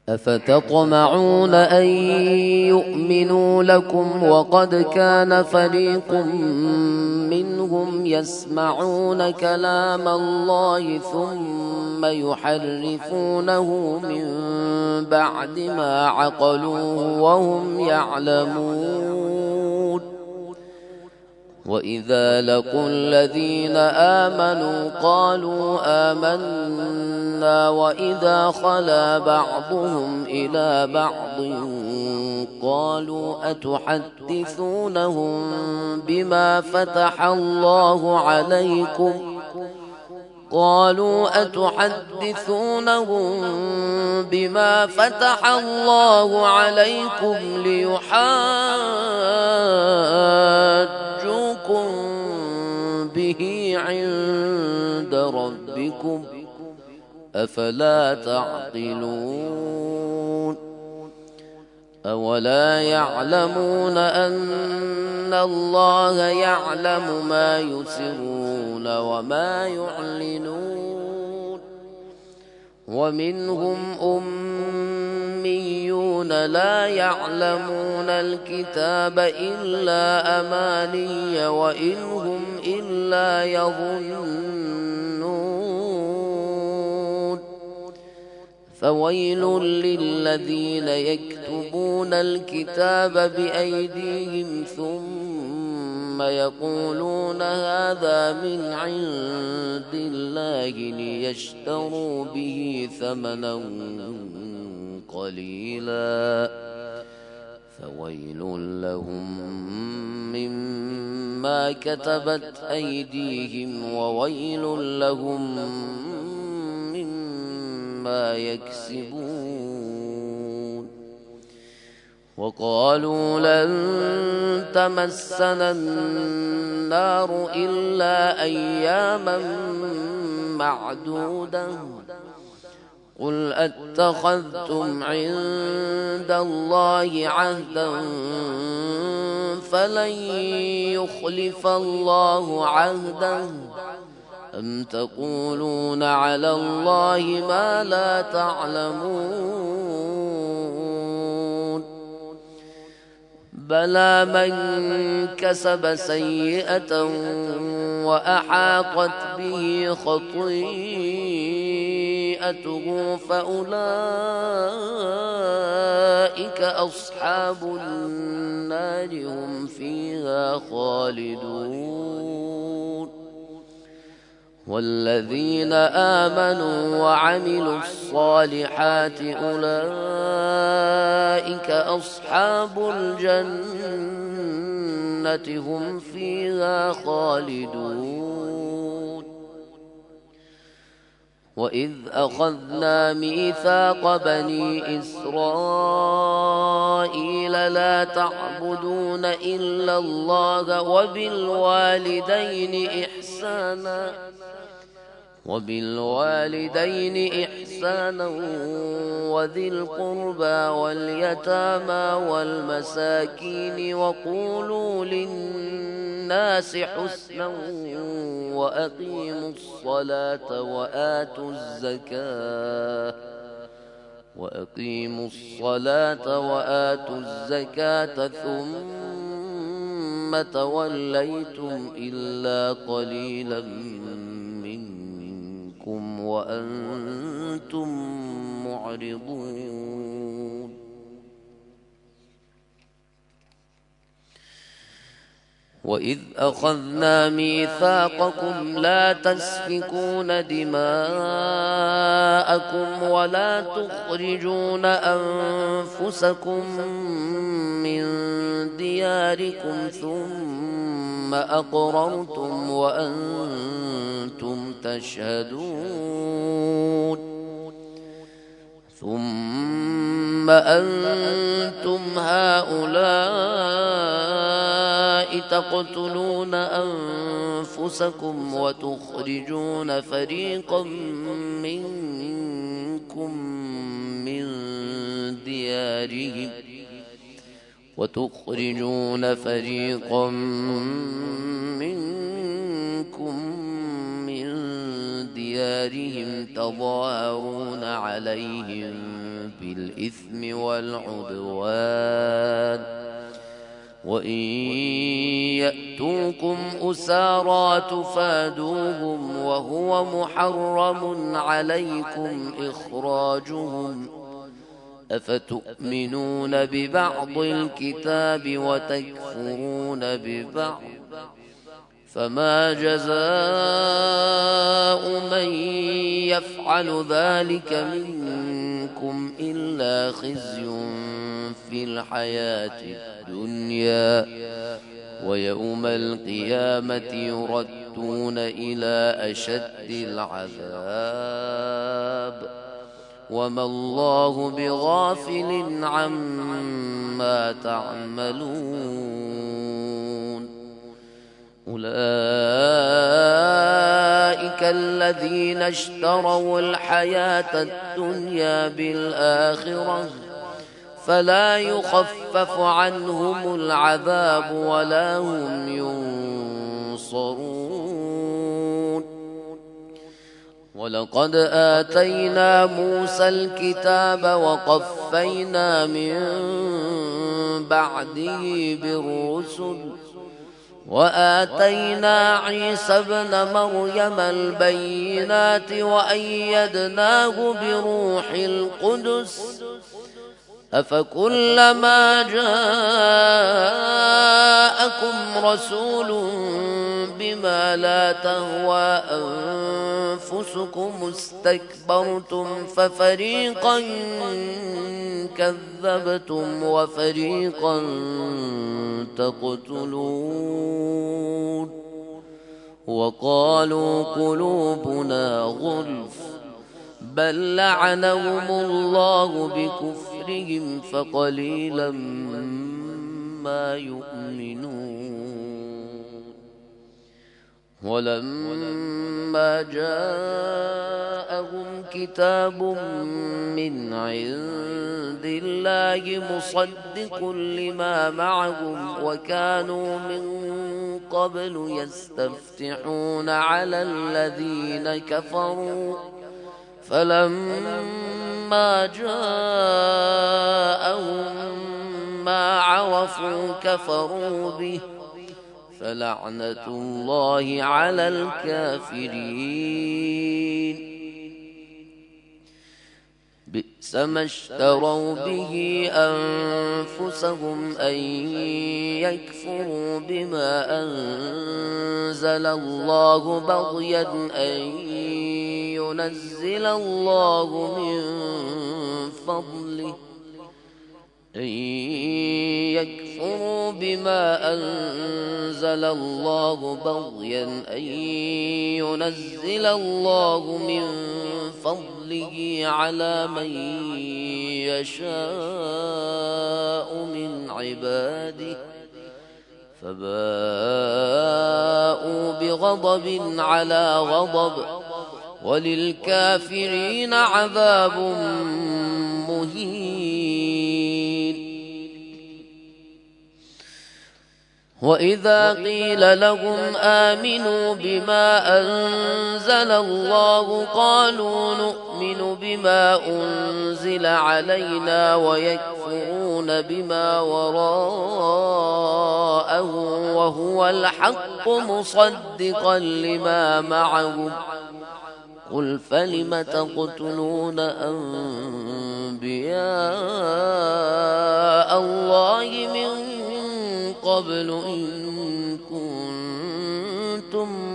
أفتطمعون أن يؤمنوا لكم وقد كان فريق منهم يسمعون كلام الله ثم يحرفونه من بعد ما عقلوه وهم يعلمون. وإذا لقوا الذين آمنوا قالوا آمنا وإذا خلا بعضهم إلى بعض قالوا أتحدثونهم بما فتح الله عليكم ليحاجوكم به عند ربكم أفلا تعقلون. أولا يعلمون أن الله يعلم ما يسرون وما يعلنون. ومنهم أميون لا يعلمون الكتاب إلا أماني وإن هم إلا يظنون. فويل للذين يكتبون الكتاب بأيديهم ثم يقولون هذا من عند الله ليشتروا به ثمنا قليلا فويل لهم مما كتبت أيديهم وويل لهم مما يكسبون. وقالوا لن تمسنا النار إلا أياما معدودة قل أتخذتم عند الله عهدا فلن يخلف الله عهده أم تقولون على الله ما لا تعلمون. بلى من كسب سيئة وأحاطت به خطيئته فأولئك أصحاب النار هم فيها خالدون. والذين آمنوا وعملوا الصالحات أولئك أصحاب الجنة هم فيها خالدون. وإذ أخذنا ميثاق بني إسرائيل لا تعبدون إلا الله وبالوالدين إحسانا وذي القربى واليتامى والمساكين وقولوا للناس حسنا وأقيموا الصلاة وآتوا الزكاة ثم توليتم إلا قليلا منكم وأنتم معرضون. وإذ أخذنا ميثاقكم لا تسفكون دماءكم ولا تخرجون أنفسكم من دياركم ثم أقررتم وأنتم تشهدون. ثم أنتم هؤلاء تقتلون أنفسكم وتخرجون فريقا منكم من ديارهم تظاهرون عليهم بالإثم والعدوان وإن يأتوكم أسارى تفادوهم وهو محرم عليكم إخراجهم أفتؤمنون ببعض الكتاب وتكفرون ببعض فما جزاء من يفعل ذلك منكم إلا خزي في الحياة الدنيا ويوم القيامة يردون إلى أشد العذاب وما الله بغافل عما تعملون أولئك الذين اشتروا الحياة الدنيا بالآخرة فلا يخفف عنهم العذاب ولا هم ينصرون ولقد آتينا موسى الكتاب وقفينا من بعده بالرسل وآتينا عيسى ابن مريم البينات وأيدناه بروح القدس أفكلما جاءكم رسول بما لا تهوى أنفسكم استكبرتم ففريقا كذبتم وفريقا تقتلون وقالوا قلوبنا غلف بل لعنهم الله بكفرهم فقليلا ما يؤمنون ولما جاءهم كتاب من عند الله مصدق لما معهم وكانوا من قبل يستفتحون على الذين كفروا فلما جاءهم ما عرفوا كفروا به فلعنة الله على الكافرين بئس ما اشتروا به أنفسهم أن يكفروا بما أنزل الله بغيا أن ينزل الله من فضله أن يكفروا بما أنزل الله بغيا أن ينزل الله من فضله على من يشاء من عباده فباءوا بغضب على غضب وللكافرين عذاب مهين وإذا قيل لهم آمنوا بما أنزل الله قالوا نؤمن بما أنزل علينا ويكفرون بما وراءه وهو الحق مصدقا لما معهم قل فلم تقتلون أنبياء الله من قبل إن كنتم